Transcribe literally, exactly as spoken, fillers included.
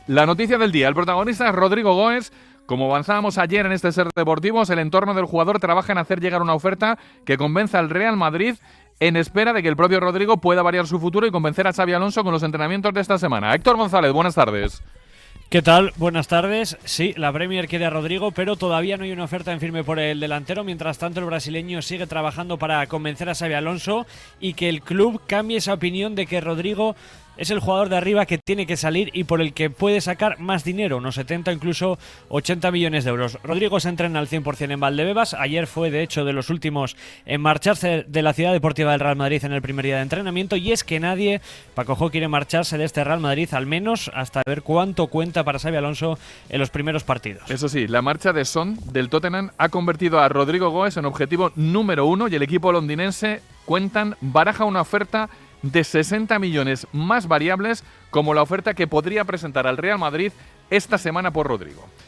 La noticia del día, el protagonista es Rodrigo Goes. Como avanzábamos ayer en este Ser Deportivos, el entorno del jugador trabaja en hacer llegar una oferta que convenza al Real Madrid en espera de que el propio Rodrigo pueda variar su futuro y convencer a Xabi Alonso con los entrenamientos de esta semana. Héctor González, buenas tardes. ¿Qué tal? Buenas tardes. Sí, la Premier quiere a Rodrigo, pero todavía no hay una oferta en firme por el delantero. Mientras tanto, el brasileño sigue trabajando para convencer a Xabi Alonso y que el club cambie esa opinión de que Rodrigo es el jugador de arriba que tiene que salir y por el que puede sacar más dinero, unos setenta, incluso ochenta millones de euros. Rodrigo se entrena al cien por cien en Valdebebas. Ayer fue, de hecho, de los últimos en marcharse de la Ciudad Deportiva del Real Madrid en el primer día de entrenamiento. Y es que nadie, Paco Jo, quiere marcharse de este Real Madrid, al menos hasta ver cuánto cuenta para Xabi Alonso en los primeros partidos. Eso sí, la marcha de Son del Tottenham ha convertido a Rodrigo Goes en objetivo número uno y el equipo londinense, cuentan, baraja una oferta de sesenta millones más variables como la oferta que podría presentar al Real Madrid esta semana por Rodrigo.